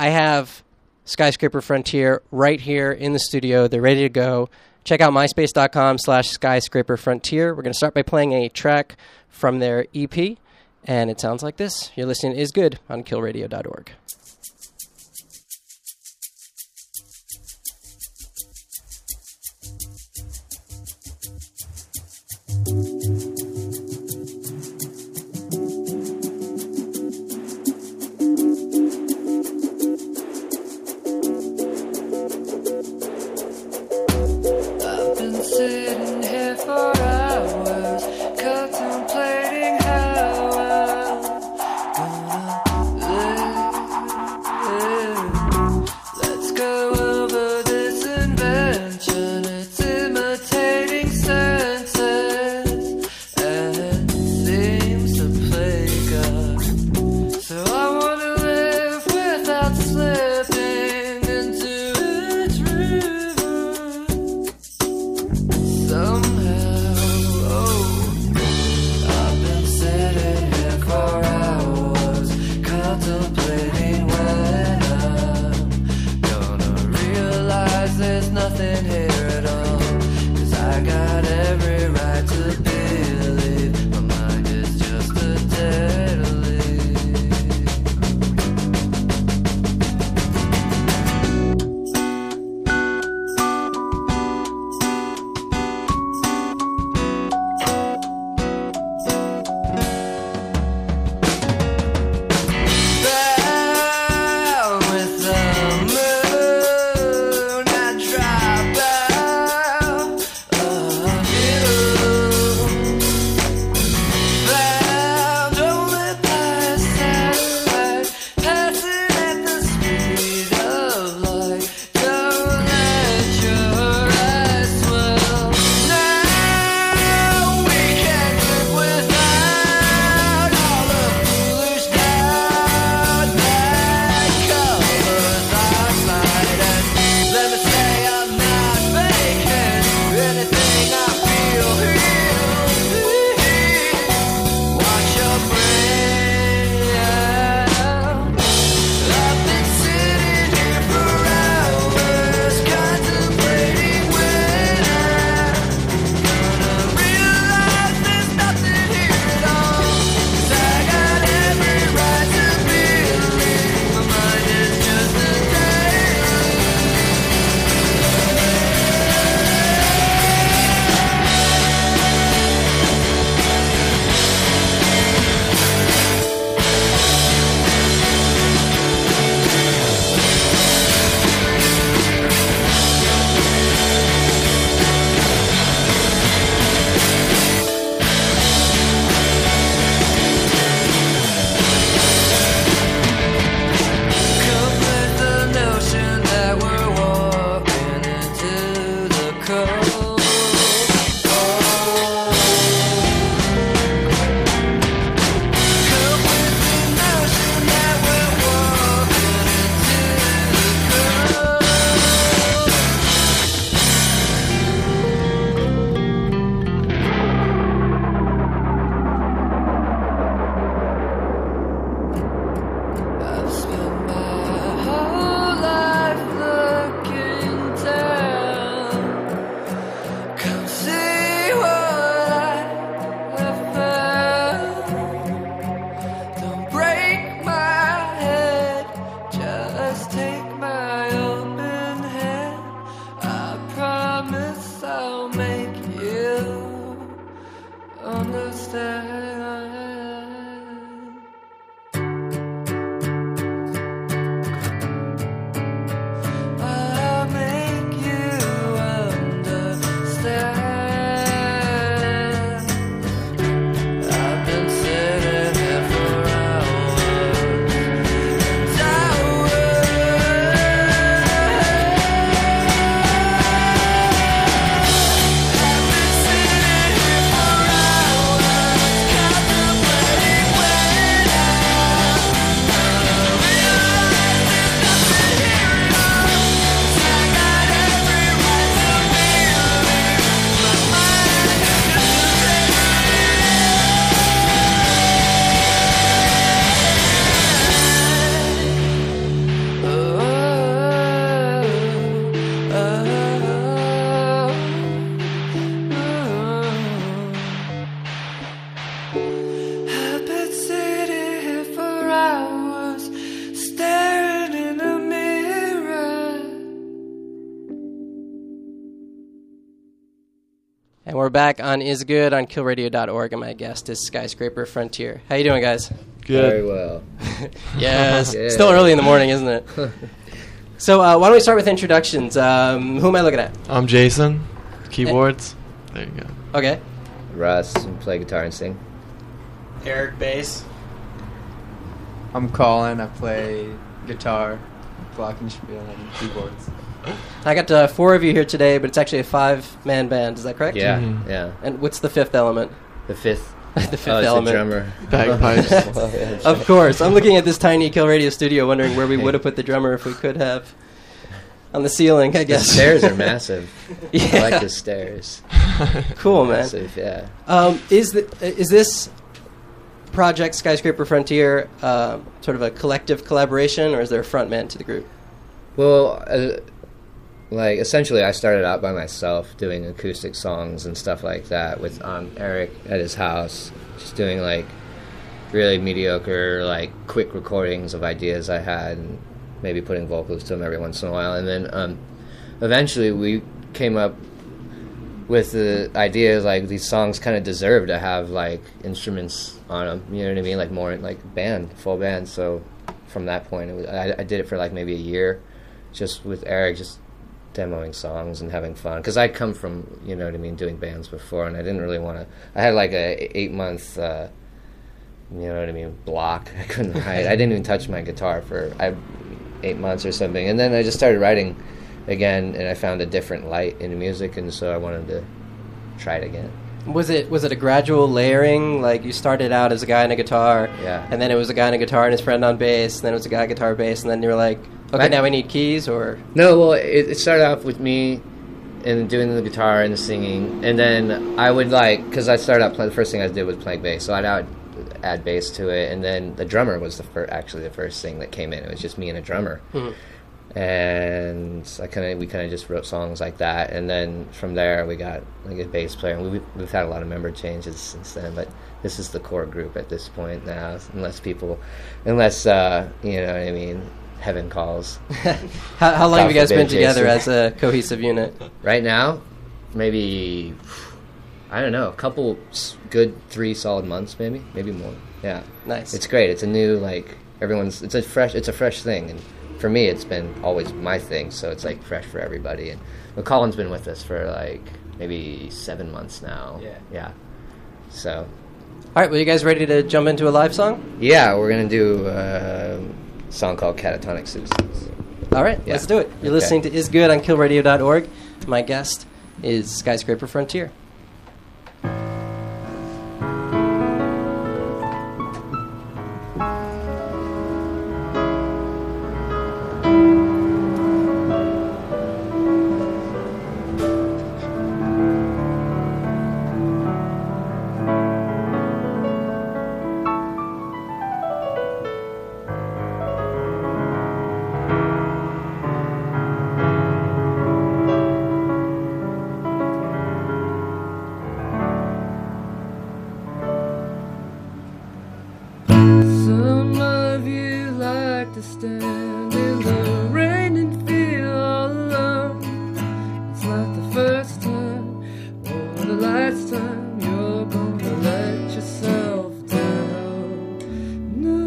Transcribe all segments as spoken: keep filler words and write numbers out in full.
I have Skyscraper Frontier right here in the studio. They're ready to go. Check out myspace.com slash skyscraper frontier. We're going to start by playing a track from their E P, and it sounds like this. You're listening to Is Good on kill radio dot org. Sitting here for hours, contemplating how I'm gonna live. And we're back on Is Good on kill radio dot org, and my guest is Skyscraper Frontier. How you doing, guys? Good. Very well. Yes. Yeah. Still early in the morning, isn't it? So uh, why don't we start with introductions? Um, who am I looking at? I'm Jason. Keyboards. There you go. Okay. Russ, and play guitar and sing. Eric, bass. I'm Colin. I play guitar, glockenspiel, and keyboards. I got uh, four of you here today, but it's actually a five-man band. Is that correct? Yeah, Mhm. yeah. And what's the fifth element? The fifth. the fifth oh, it's element. the drummer. Bagpipes. Oh, yeah, Of course. I'm looking at this tiny Kill Radio studio, wondering where we would have put the drummer if we could have. On the ceiling, I The guess. stairs are massive. Yeah. I like the stairs. Cool, man. Massive, yeah. Um, is the, is this project Skyscraper Frontier uh, sort of a collective collaboration, or is there a front man to the group? Well, uh, like essentially, I started out by myself doing acoustic songs and stuff like that with um, Eric at his house, just doing like really mediocre, like quick recordings of ideas I had, and maybe putting vocals to them every once in a while. And then um, eventually, we came up with the idea like these songs kind of deserve to have like instruments on them. You know what I mean? Like more like band, full band. So from that point, it was, I, I did it for like maybe a year, just with Eric, just demoing songs and having fun. Because I come from, you know what I mean, doing bands before, and I didn't really want to. I had like a eight month, uh, you know what I mean, block. I couldn't write. I didn't even touch my guitar for I, eight months or something, and then I just started writing again, and I found a different light in music, and so I wanted to try it again. Was it was it a gradual layering? Like you started out as a guy on a guitar, Yeah. and then it was a guy on a guitar and his friend on bass, and then it was a guy guitar bass, and then you were like, okay, Right. now we need keys, or No, well, it, it started off with me and doing the guitar and the singing, and then I would like, because I started out, play, the first thing I did was playing bass, so I'd add, add bass to it, and then the drummer was the fir- actually the first thing that came in. It was just me and a drummer. Mhm. And I kind of we kind of just wrote songs like that, and then from there we got like a bass player, and we, we've had a lot of member changes since then. But this is the core group at this point now, unless people, unless uh, you know what I mean, heaven calls. how, how long have you guys God been forbid, together Jason. as a cohesive unit? Right now, maybe I don't know, a couple s- good three solid months, maybe, maybe more. Yeah, Nice. it's great. It's a new like everyone's. It's a fresh. It's a fresh thing, and for me, it's been always my thing. So it's like fresh for everybody. And well, Colin's been with us for like maybe seven months now. Yeah. Yeah. So All right, well, you guys ready to jump into a live song? yeah, we're gonna do uh, a song called Catatonic Citizens. All right, Yeah. let's do it. You're Okay. listening to Is Good on kill radio dot org. My guest is Skyscraper Frontier. Some of you like to stand in the rain and feel all alone. It's not the first time or the last time you're gonna let yourself down. No,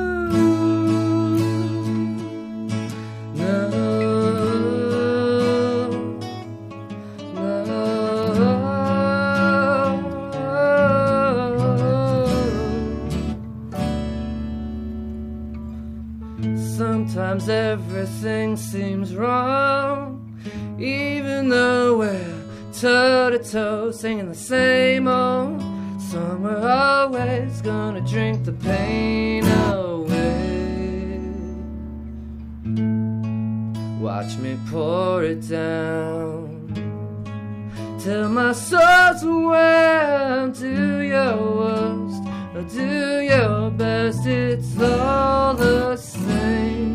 no. Sometimes everything seems wrong, even though we're toe to toe singing the same old song. We're always gonna drink the pain away. Watch me pour it down till my soul's overwhelmed. Do your worst or do your best, it's all the same.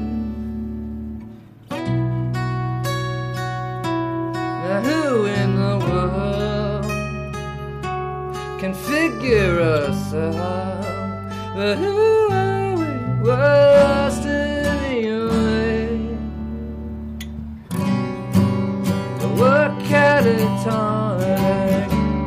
Now who in the world can figure us out? But who are we? We're lost anyway. We're catatonic.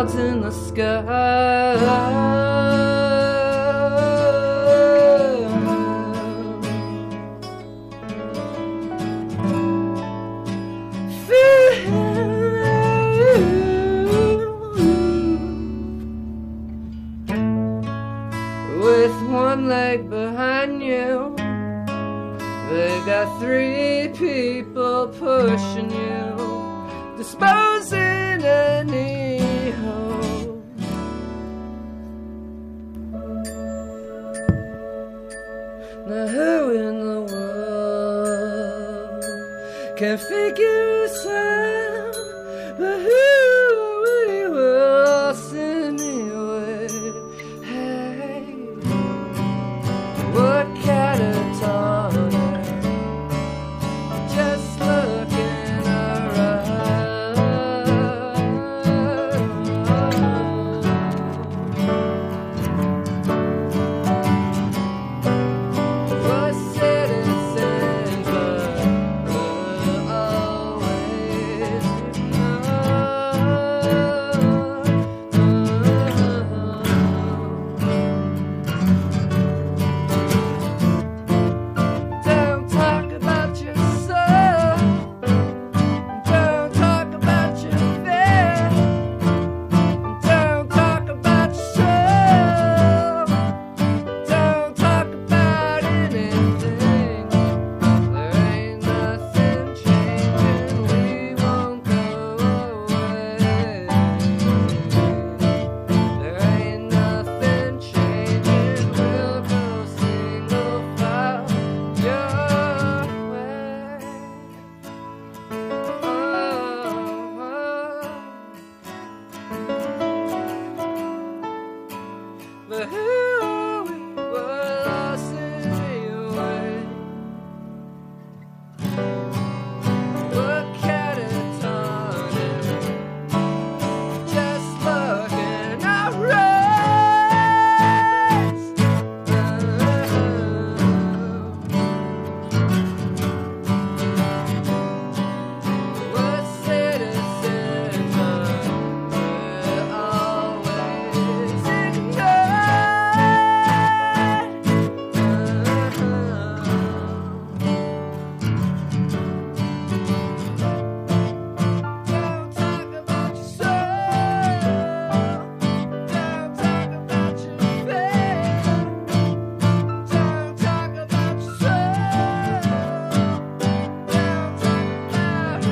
clouds in the sky. With one leg behind you, they got three people pushing you, disposing any hope. Now who in the world can figure us out? But who we will anyway? Hey, what catatonic? Just looking around. For citizens, but we'll always Don't talk about yourself. Don't talk about your fear. Don't talk about yourself. Don't talk about anything. There ain't nothing changing. We won't go away. There ain't nothing changing. We'll go single file your way. Oh, but who we were lost anyway. What catatonic? Just looking around. What citizens are always Don't talk about yourself. Don't talk about your fear. Don't talk about yourself. Don't talk about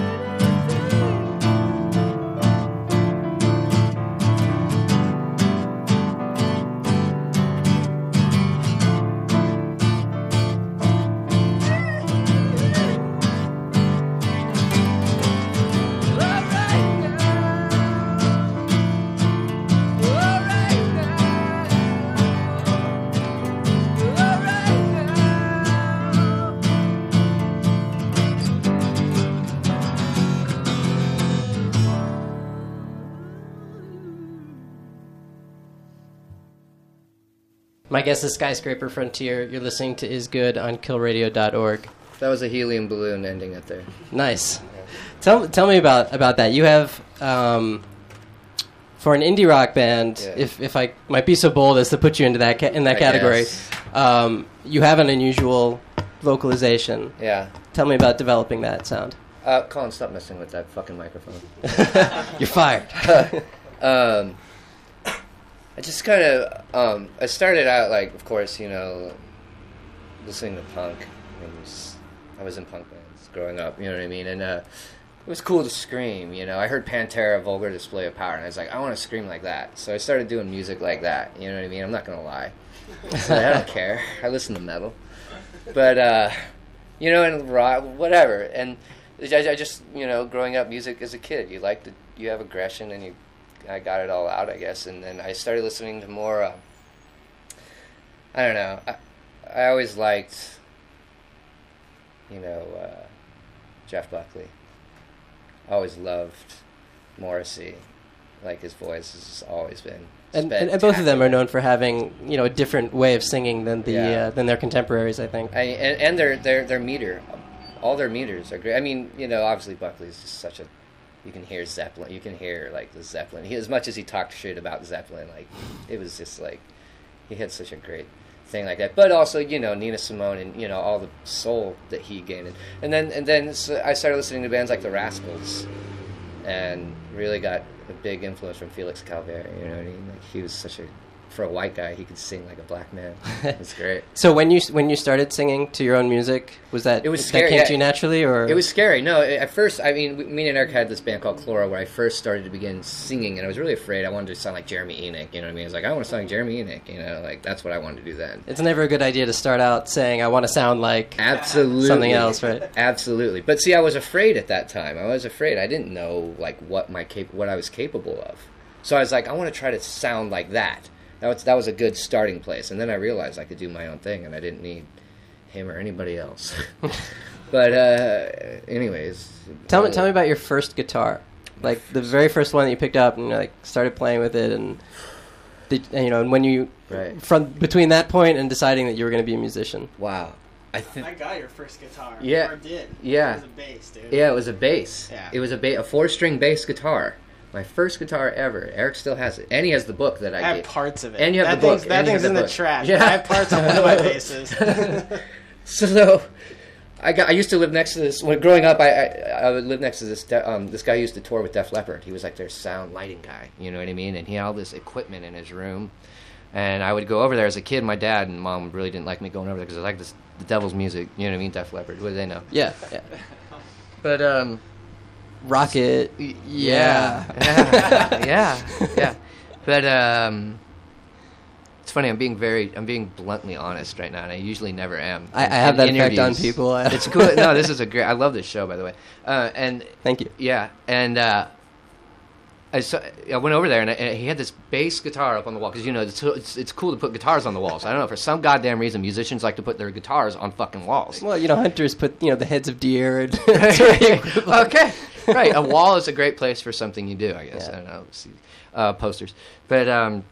My guest is Skyscraper Frontier. You're listening to Is Good on kill radio dot org. That was a helium balloon ending it there. Nice. Tell tell me about, about that. You have um, for an indie rock band, Yeah. if if I might be so bold as to put you into that ca- in that I category, guess. um, you have an unusual vocalization. Yeah. Tell me about developing that sound. Uh, Colin, stop messing with that fucking microphone. You're fired. um, I just kind of, um, I started out, like, of course, you know, listening to punk. And was, I was in punk bands growing up, you know what I mean? And uh, it was cool to scream, you know. I heard Pantera, Vulgar Display of Power, and I was like, I want to scream like that. So I started doing music like that, you know what I mean? I'm not going to lie. So I don't care. I listen to metal. But, uh, you know, and rock, whatever. And I, I just, you know, growing up music as a kid, you like to, you have aggression, and you, I got it all out, I guess. And then I started listening to more, uh, I don't know, I, I always liked, you know, uh, Jeff Buckley. I always loved Morrissey. Like, his voice has always been And, and, and both of them are known for having, you know, a different way of singing than the Yeah. uh, than their contemporaries, I think. I, and, and their, their their meter, all their meters are great. I mean, you know, obviously Buckley's just such a you can hear Zeppelin. You can hear like the Zeppelin. He, as much as he talked shit about Zeppelin, like it was just like he had such a great thing like that. But also, you know, Nina Simone and you know all the soul that he gained. And then and then so I started listening to bands like the Rascals, and really got a big influence from Felix Calvert. You know what I mean? Like he was such a for a white guy, he could sing like a black man. It was great. So when you when you started singing to your own music, was that It was that scary, came yeah. to you naturally, or It was scary. No, at first, I mean, we- me and Eric had this band called Chlora where I first started to begin singing, and I was really afraid I wanted to sound like Jeremy Enoch. You know what I mean? I was like, I want to sound like Jeremy Enoch. You know, like that's what I wanted to do then. It's never a good idea to start out saying I want to sound like Absolutely. something else, right? Absolutely. But see, I was afraid at that time. I was afraid. I didn't know like what my cap- what I was capable of. So I was like, I want to try to sound like that. That was, that was a good starting place. And then I realized I could do my own thing, and I didn't need him or anybody else. But uh, anyways. Tell me, uh, tell me about your first guitar, like the very first one that you picked up and like started playing with it, and, did, and you know, and when you Right. from between that point and deciding that you were going to be a musician. Wow. I think. I got your first guitar. Yeah. Or did. Yeah. It was a bass, dude. Yeah, it was a bass. Yeah. It was a ba- a four-string bass guitar. My first guitar ever. Eric still has it, and he has the book that I, I have gave. parts of it. And you have that the book, thing's, That and you thing's have in the the book. trash. Yeah. I have parts on one of my basses. So, I got. I used to live next to this. When growing up, I I, I would live next to this. De- um, this guy used to tour with Def Leppard. He was like their sound lighting guy. You know what I mean? And he had all this equipment in his room. And I would go over there as a kid. My dad and mom really didn't like me going over there because I liked this, the devil's music. You know what I mean? Def Leppard. What do they know? Yeah, yeah. But um. Rocket. Y- Yeah. yeah, yeah, yeah. But um, it's funny. I'm being very, I'm being bluntly honest right now, and I usually never am. I, I in- have in that effect on interviews. people. It's cool. No, this is a great. I love this show, by the way. Uh, and Thank you. yeah, and uh, I saw, I went over there, and, I, and he had this bass guitar up on the wall because you know it's, it's it's cool to put guitars on the walls. I don't know, for some goddamn reason, musicians like to put their guitars on fucking walls. Well, you know, hunters put you know the heads of deer and Okay, right. A wall is a great place for something you do, I guess. Yeah. I don't know. See, uh, posters, but um,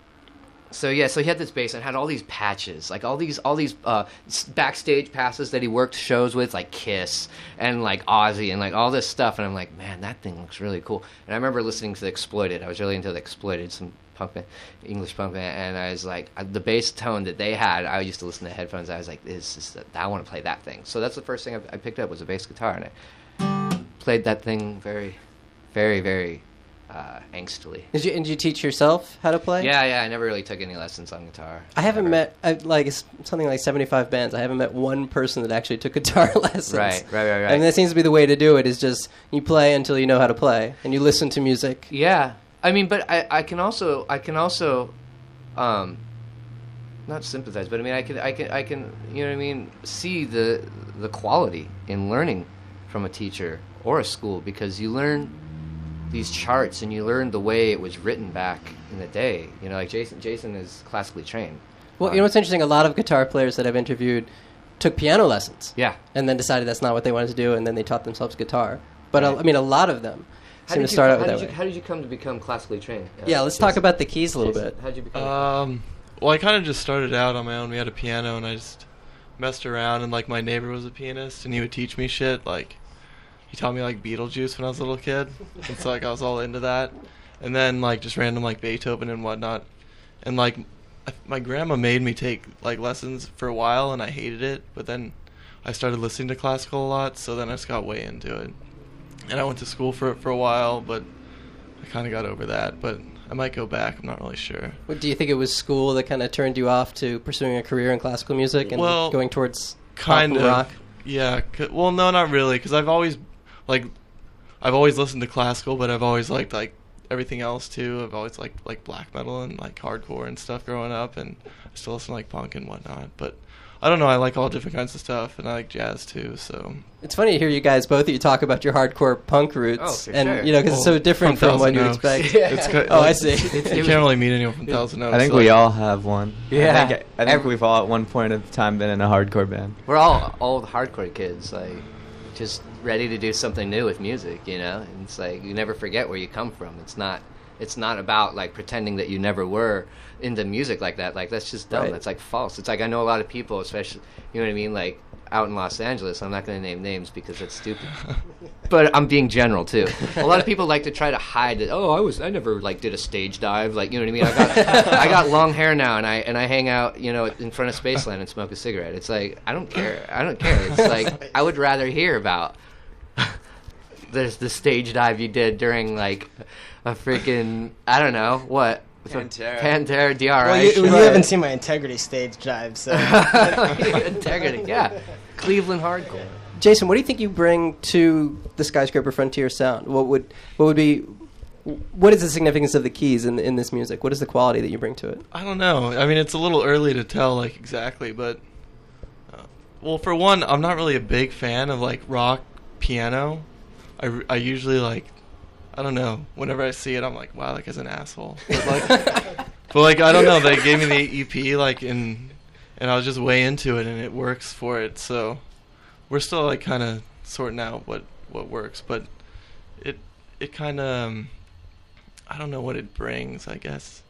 so yeah, so he had this bass and had all these patches, like all these all these uh, s- backstage passes that he worked shows with, like Kiss and like Ozzy and like all this stuff. And I'm like, man, that thing looks really cool. And I remember listening to the Exploited. I was really into the Exploited, some punk band, English punk band, and I was like, I, the bass tone that they had. I used to listen to headphones. I was like, this is the, I want to play that thing. So that's the first thing I, I picked up was a bass guitar, and I played that thing very, very, very uh, angstily. Did you, and did you teach yourself how to play? Yeah, yeah. I never really took any lessons on guitar. I haven't Never. met I, like s- something like seventy-five bands. I haven't met one person that actually took guitar lessons. Right, right, right, right. And that seems to be the way to do it. Is just you play until you know how to play, and you listen to music. Yeah, I mean, but I, I can also I can also, um, not sympathize, but I mean I can I can I can you know what I mean see the the quality in learning from a teacher or a school, because you learn these charts and you learn the way it was written back in the day. You know, like Jason Jason is classically trained. Well, Um, you know what's interesting? A lot of guitar players that I've interviewed took piano lessons. Yeah. And then decided that's not what they wanted to do, and then they taught themselves guitar. But Right. uh, I mean, a lot of them How seem did to you start co- out with how that did way. you, How did you come to become classically trained? Uh, Yeah, let's Jason? talk about the keys a little Jason, bit. How did you become? Um, well, I kind of just started out on my own. We had a piano, and I just messed around. And like my neighbor was a pianist, and he would teach me shit. Like he taught me like Beetlejuice when I was a little kid, and so like I was all into that. And then like just random like Beethoven and whatnot. And like I, my grandma made me take like lessons for a while, and I hated it. But then I started listening to classical a lot, so then I just got way into it. And I went to school for it for a while, but I kind of got over that. But I might go back. I'm not really sure. What, do you think it was school that kind of turned you off to pursuing a career in classical music and Well, going towards Kind pop of. and rock? Yeah. c- Well, no, not really, because I've always, like, I've always listened to classical, but I've always liked like everything else too. I've always liked like black metal and like hardcore and stuff growing up, and I still listen to like punk and whatnot. But I don't know. I like all different kinds of stuff, and I like jazz too. So It's funny to hear you guys, both of you, talk about your hardcore punk roots. Oh, for and, sure. you know, because it's so Well, different from from what Thousand you Oaks. expect. Yeah. it's ki- Oh, I like, see. You can't really meet anyone from Thousand Oaks. I think so, we like- all have one. Yeah. I think, I think Every- we've all at one point of time been in a hardcore band. We're all old hardcore kids, like just ready to do something new with music, you know. And it's like you never forget where you come from. It's not. It's not about like pretending that you never were into music like that. Like that's just dumb. Right. That's like false. It's like I know a lot of people, especially you know what I mean. Like out in Los Angeles. I'm not going to name names because that's stupid. But I'm being general too. A lot of people like to try to hide it. Oh, I was I never like did a stage dive. Like, you know what I mean? I got I got long hair now, and I and I hang out, you know, in front of Spaceland and smoke a cigarette. It's like I don't care. I don't care. It's like I would rather hear about there's the stage dive you did during like a freaking I don't know what. Pantera. Pantera, D R I. Well, you, you haven't seen my Integrity stage dive, so. Integrity, yeah. Cleveland hardcore. Jason, what do you think you bring to the Skyscraper Frontier sound? What would what would be what is the significance of the keys in in this music? What is the quality that you bring to it? I don't know. I mean, it's a little early to tell, like, exactly, but uh, well, for one, I'm not really a big fan of like rock piano. I, r- I usually like I don't know. Whenever I see it, I'm like, wow, that guy's an asshole. But like, but like I don't know. They gave me the E P like in, and I was just way into it, and it works for it. So we're still like kind of sorting out what, what works, but it it kind of um, I don't know what it brings. I guess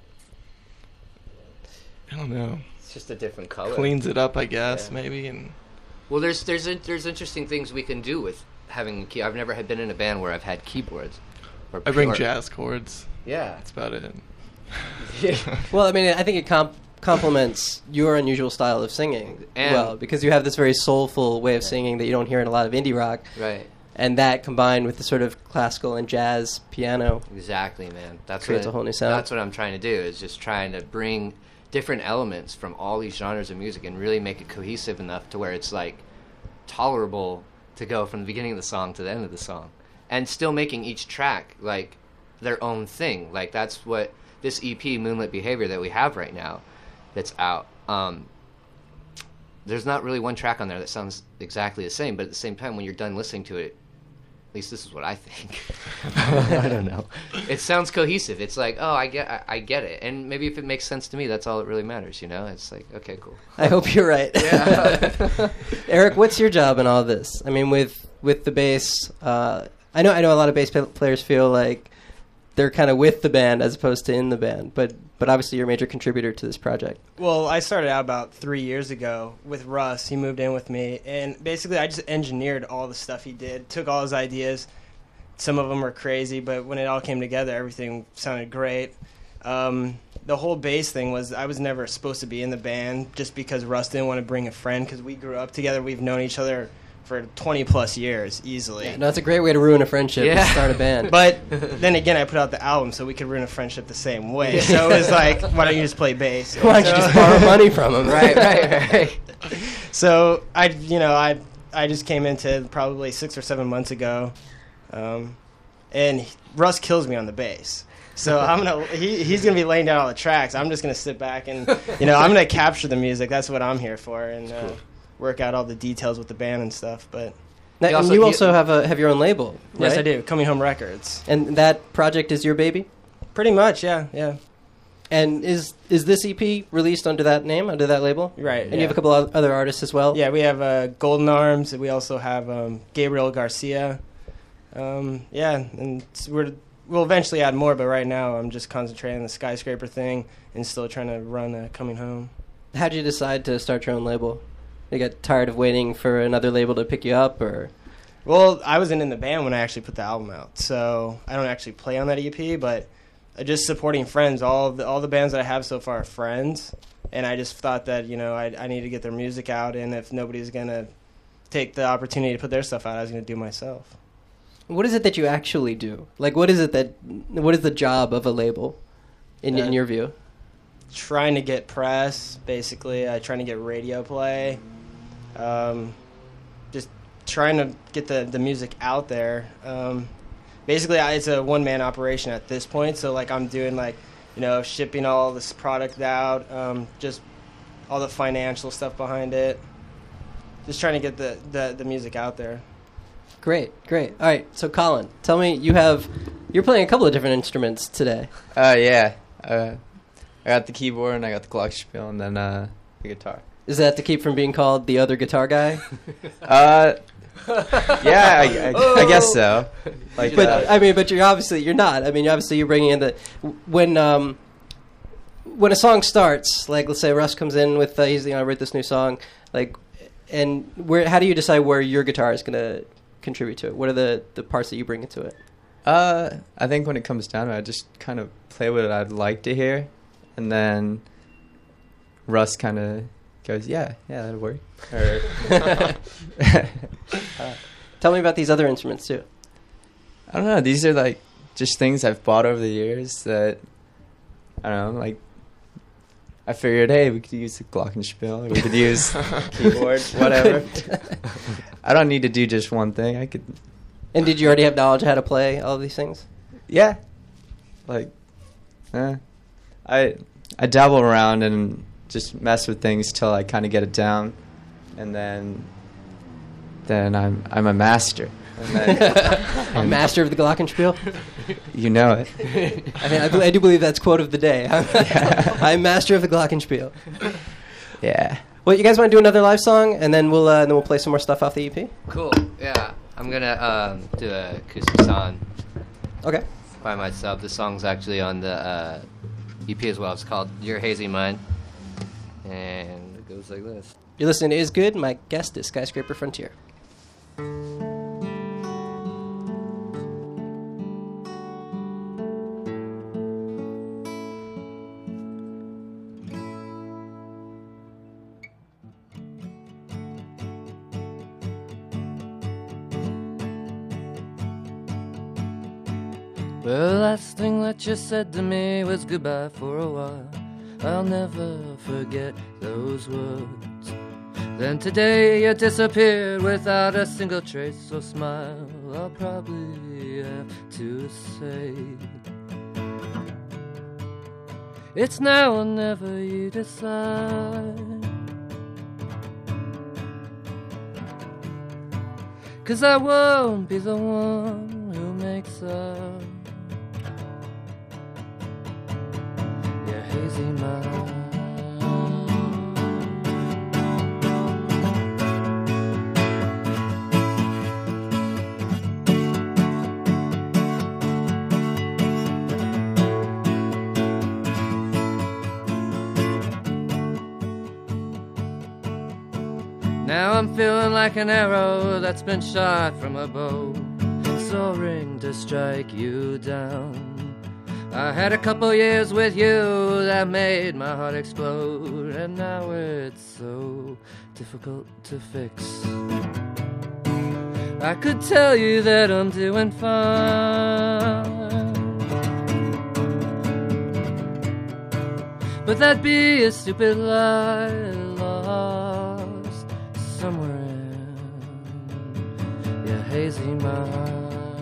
I don't know. It's just a different color. Cleans it up, I guess, Yeah. maybe. And Well, there's there's there's interesting things we can do with having a key. I've never had been in a band where I've had keyboards. Or I bring pure- jazz chords. Yeah. That's about it. Well, I mean, I think it comp- complements your unusual style of singing And- well, because you have this very soulful way of singing that you don't hear in a lot of indie rock, Right. and that combined with the sort of classical and jazz piano. Exactly, man. That's Creates what, a whole new sound. That's what I'm trying to do, is just trying to bring different elements from all these genres of music and really make it cohesive enough to where it's like tolerable to go from the beginning of the song to the end of the song, and still making each track like their own thing. Like that's what this E P, Moonlit Behavior, that we have right now, that's out. Um, there's not really one track on there that sounds exactly the same, but at the same time, when you're done listening to it, at least this is what I think. I don't know. It sounds cohesive. It's like, oh, I get, I, I get it, and maybe if it makes sense to me, that's all that really matters. You know, it's like, okay, cool. I hope you're right. Yeah. Eric, what's your job in all of this? I mean, with with the bass, uh, I know I know a lot of bass pa- players feel like they're kind of with the band as opposed to in the band, but but obviously you're a major contributor to this project. Well, I started out about three years ago with Russ. He moved in with me, and basically I just engineered all the stuff he did, took all his ideas. Some of them were crazy, but when it all came together, everything sounded great. Um, the whole bass thing was I was never supposed to be in the band just because Russ didn't want to bring a friend, because we grew up together. We've known each other for twenty plus years easily. No, that's a great way to ruin a friendship. Yeah. To start a band. But then again, I put out the album so we could ruin a friendship the same way. So it was like, why don't you just play bass? Why don't you So- just borrow money from him? Right, right, right. So I, you know, I I just came into probably six or seven months ago, um, and he- Russ kills me on the bass. So I'm gonna he he's gonna be laying down all the tracks. I'm just gonna sit back and you know I'm gonna capture the music. That's what I'm here for, and uh, work out all the details with the band and stuff. But Now, He and also- you he- also have a have your own label, right? yes, I do. Coming Home Records. And that project is your baby. Pretty much, yeah, yeah. And is is this E P released under that name, under that label? Right. And you have a couple of other artists as well. Yeah, we have uh, Golden Arms. We also have um, Gabriel Garcia. Um, yeah, and s- we're, we'll eventually add more, but right now I'm just concentrating on the Skyscraper thing and still trying to run uh, Coming Home. How did you decide to start your own label? You got tired of waiting for another label to pick you up, or Well, I wasn't in the band when I actually put the album out, so I don't actually play on that E P, but uh, just supporting friends. All of the, all the bands that I have so far are friends, and I just thought that, you know, I, I need to get their music out, and if nobody's going to take the opportunity to put their stuff out, I was going to do it myself. what is it that you actually do? Like, what is it that what is the job of a label, in Uh, in your view? Trying to get press, basically, uh, trying to get radio play, um, just trying to get the, the music out there. Um, basically, I, it's a one-man operation at this point, so, like, I'm doing, like, you know, shipping all this product out, um, just all the financial stuff behind it, just trying to get the, the, the music out there. Great, great. All right, so Colin, tell me, you have you're playing a couple of different instruments today. Uh, yeah. Uh, I got the keyboard and I got the glockenspiel and then uh, the guitar. Is that to keep from being called the other guitar guy? Uh, yeah, I, I, I guess so. Like, But uh, I mean, but you're obviously you're not. I mean, obviously you're bringing in the when um when a song starts. Like, let's say Russ comes in with uh, he's you know I wrote this new song. Like, and where? How do you decide where your guitar is going to contribute to it? What are the, the parts that you bring into it? Uh, I think when it comes down to it, I just kind of play what I'd like to hear, and then Russ kind of goes, "Yeah, yeah, that'll work." Or uh, tell me about these other instruments too. I don't know. These are like just things I've bought over the years that I don't know. Like I figured, hey, we could use the glockenspiel, or we could use keyboard, whatever. I don't need to do just one thing. I could. And did you already have knowledge of how to play all of these things? Yeah, like, eh. I I dabble around and just mess with things till I kind of get it down, and then then I'm I'm a master. And then, a master of the glockenspiel. You know it. I mean, I, bel- I do believe that's quote of the day. I'm master of the glockenspiel. Yeah. Well, you guys want to do another live song, and then we'll uh, then we'll play some more stuff off the E P. Cool. Yeah, I'm gonna um, do an acoustic song. Okay. By myself. The song's actually on the uh, E P as well. It's called "Your Hazy Mind," and it goes like this. You're listening to Is Good. My guest is Skyscraper Frontier. Well, last thing that you said to me was goodbye for a while. I'll never forget those words. Then today you disappeared without a single trace or smile. I'll probably have to say it's now or never, you decide. 'Cause I won't be the one who makes up your hazy mind. Now I'm feeling like an arrow that's been shot from a bow, soaring to strike you down. I had a couple years with you that made my heart explode, and now it's so difficult to fix. I could tell you that I'm doing fine, but that'd be a stupid lie, lost somewhere in your hazy mind.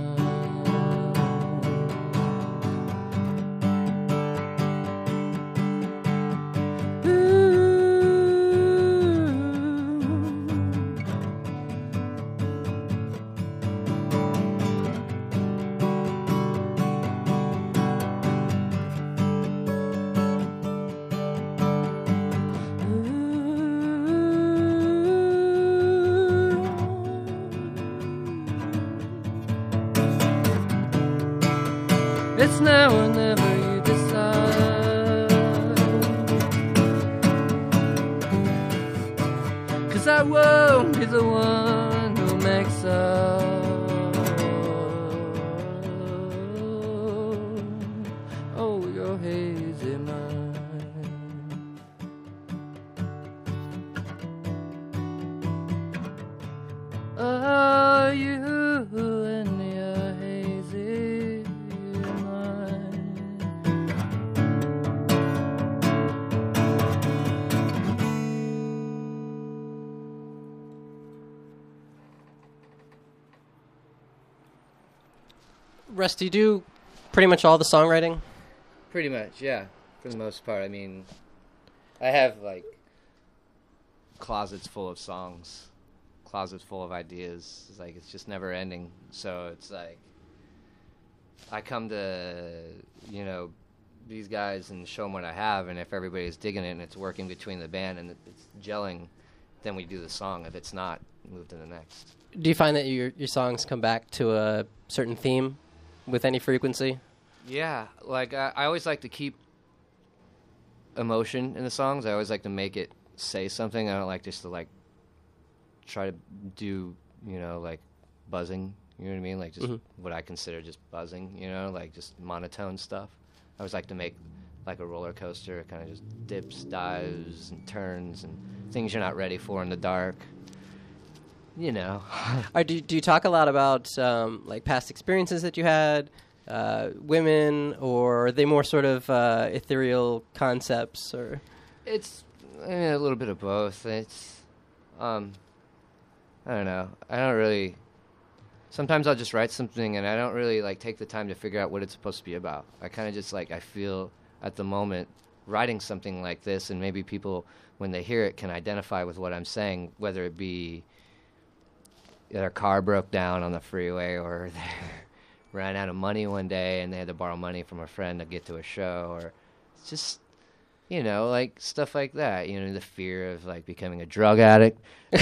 It's now or never, you decide. 'Cause I won't be the one who makes up oh, your hazy mind. Are you in your hazy mind? Russ, do you do pretty much all the songwriting? Pretty much, yeah. For the most part, I mean, I have like closets full of songs, closets full of ideas. It's like it's just never ending. So it's like I come to, you know, these guys and show them what I have, and if everybody's digging it and it's working between the band and it's gelling, then we do the song. If it's not, move to the next. Do you find that your your songs come back to a certain theme with any frequency? Yeah, like I, I always like to keep emotion in the songs. I always like to make it say something. I don't like just to like try to do, you know, like buzzing. You know what I mean? Like just Mm-hmm. what I consider just buzzing. You know, like just monotone stuff. I always like to make like a roller coaster, kind of just dips, dives, and turns, and things you're not ready for in the dark. You know. Or do, do you talk a lot about um, like past experiences that you had, uh, women, or are they more sort of uh, ethereal concepts? Or It's eh, a little bit of both. It's, um, I don't know. I don't really. Sometimes I'll just write something and I don't really like take the time to figure out what it's supposed to be about. I kind of just like I feel at the moment writing something like this, and maybe people when they hear it can identify with what I'm saying, whether it be their car broke down on the freeway or they ran out of money one day and they had to borrow money from a friend to get to a show, or it's just, you know, like stuff like that. You know, the fear of like becoming a drug addict.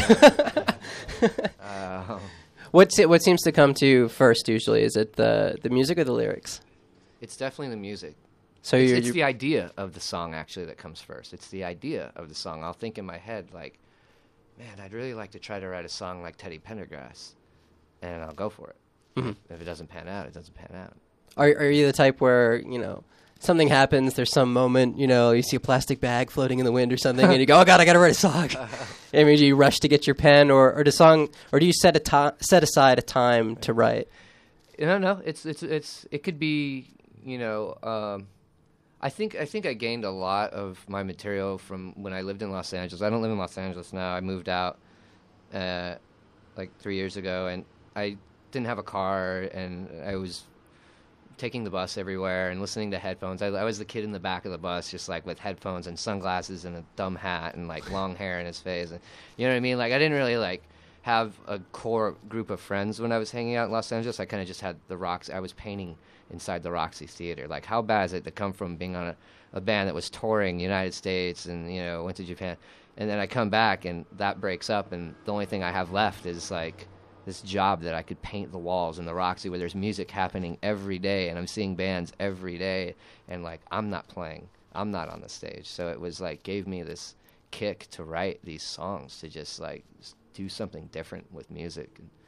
uh, what's it? What seems to come to you first? Usually, is it the the music or the lyrics? It's definitely the music. So It's, you're, it's you're the idea of the song actually that comes first. It's the idea of the song. I'll think in my head like, man, I'd really like to try to write a song like Teddy Pendergrass, and I'll go for it. Mhm. If it doesn't pan out, it doesn't pan out. Are are you the type where, you know, something happens, there's some moment, you know, you see a plastic bag floating in the wind or something, and you go, oh God, I got to write a song. I mean, do you rush to get your pen, or or the song, or do you set a ti- set aside a time to write? No, no, it's it's it's it could be, you know. Um, I think I think I gained a lot of my material from when I lived in Los Angeles. I don't live in Los Angeles now. I moved out uh, like three years ago, and I didn't have a car, and I was taking the bus everywhere and listening to headphones. I, I was the kid in the back of the bus, just like with headphones and sunglasses and a dumb hat and like long hair in his face, and you know what I mean. Like I didn't really like have a core group of friends when I was hanging out in Los Angeles. I kind of just had the Roxy. I was painting inside the Roxy Theater. Like, how bad is it to come from being on a, a band that was touring the United States and, you know, went to Japan, and then I come back and that breaks up, and the only thing I have left is like this job that I could paint the walls in the Roxy, where there's music happening every day and I'm seeing bands every day, and like I'm not playing, I'm not on the stage. So it was like gave me this kick to write these songs, to just like do something different with music. And